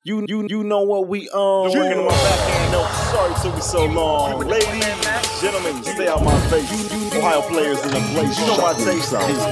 You know what we own. Been working on my backhand notes. Sorry it took me so long. Ladies, gentlemen, stay out my face. Ohio players in the place. You know my taste.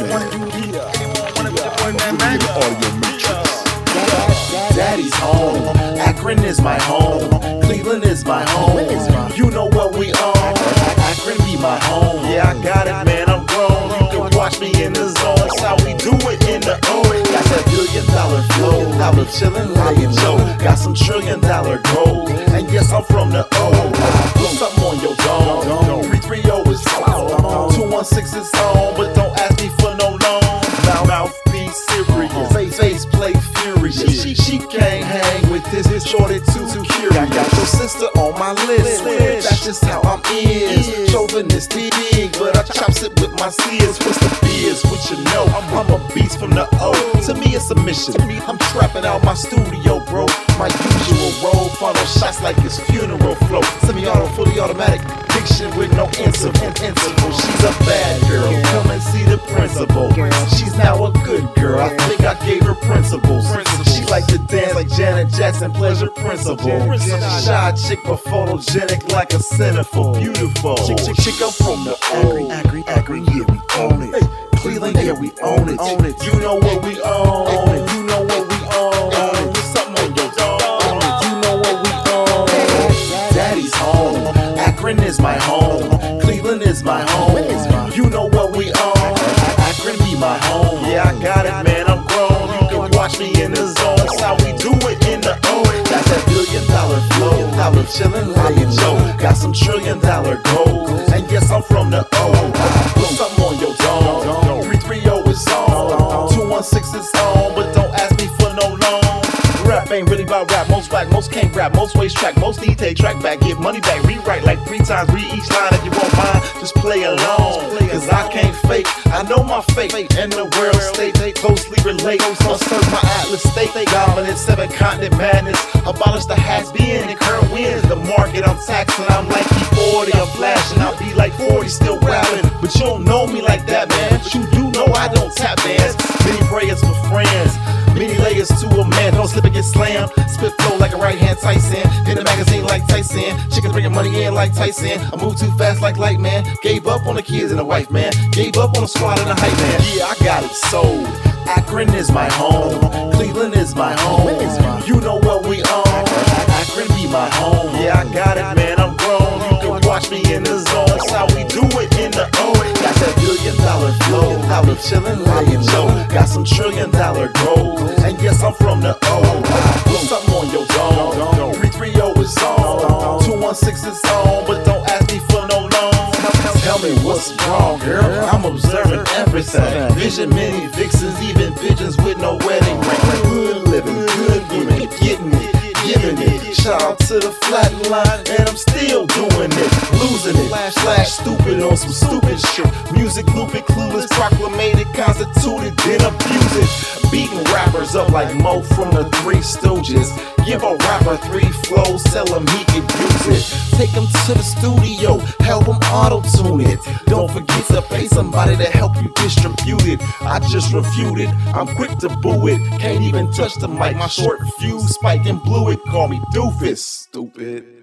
Daddy's home. Akron is my home. Cleveland is my home. You know what we own. Akron be my home. Yeah, I got it, man. I'm grown. You can watch me in the zone. That's how we do it in the O. Got that $1 billion flow. Out of chillin' like a Joe. Got some $1 trillion gold. And yes, I'm from the O. Put something on your dome. 330 is home. 216 is home. But don't ask me for no loan. Mouthpiece serious. Face play furious. She can't hang with this shorty too curious. I got your sister on my list. That's just how I'm is. Chauvinistic big, but I chops it with my sears. What's the beers? What you know? I'm a beast from the O. To me it's a mission. I'm trapping out my studio, bro. My usual role, funnel shots like it's funeral flow. Semi-auto, fully automatic diction with no interval. She's a bad girl. Come and see the principal. She's now a good girl. I think I gave her principles. She like to dance like Janet Jackson, pleasure principle. Shy chick but photogenic like a centerfold. Beautiful. Chick up from the O. Akron, yeah, we own it. Cleveland, yeah, we own it. You know what we own. You know what we own. Put something on your dome. You know what we own. Daddy's home. Akron is my home. Cleveland is my home. You know what we own. Akron be my home. Yeah, I got it, man. I'm grown. You can watch me in the zone. That's how we do it in the O. Got that $1 billion flow. Out of chillin' like a Joe. Got some $1 trillion gold. And yes, I'm from the O. Put something on your dome. 330 is on. 216 is on. But don't ask me for no loan. Rap ain't really about rap. Most whack, most can't rap. Most waste track, most need take track back. Get money back, rewrite like 3 times. Read each line if you won't mind. Just play along. Cause I can't fake. I know my fate. And the world state closely relate. Must serve my Atlas state. Dominant 7-continent madness. Abolish the hats being and current wins. The market I'm taxing. I'm like E40. I'm flashing. I'll be like 40 still rapping. But you don't know me like that, man. But you do know I don't tap bands. Many prayers for friends. Many layers to a man, don't slip and get slammed. Spit flow like a right-hand Tyson. In the magazine like Tyson. Chickens bringing money in like Tyson. I move too fast like light man. Gave up on the kids and the wife man. Gave up on the squad and the hype man. Yeah, I got it sold. Akron is my home. Cleveland is my home. You know what we own. Akron be my home. Yeah, I got it, man. I'm grown. You can watch me in the zone. That's how we do it in the O. Got that $1 billion flow. Out of chillin' like a Joe. Got some $1 trillion gold. And yes, I'm from the O. Put something on your dome. 330 is on. 216 is on. But don't ask me for no loan. Tell me what's wrong, girl. I'm observing everything. Vision many vixens, even pigeons with no wedding ring. Good living, good women, getting it, giving it. Shout out to the flat line, and I'm still doing it. Losing it, slash stupid on some stupid shit. Music looping, clueless, proclamated, constituted, then abuse it. Beating rappers up like Mo from the Three Stooges. Give a rapper 3 flows, tell him he can use it. Take him to the studio, help him auto-tune it. Don't forget to pay somebody to help you distribute it. I just refuted, I'm quick to boo it. Can't even touch the mic, my short fuse spike and blew it. Call me doofus, stupid.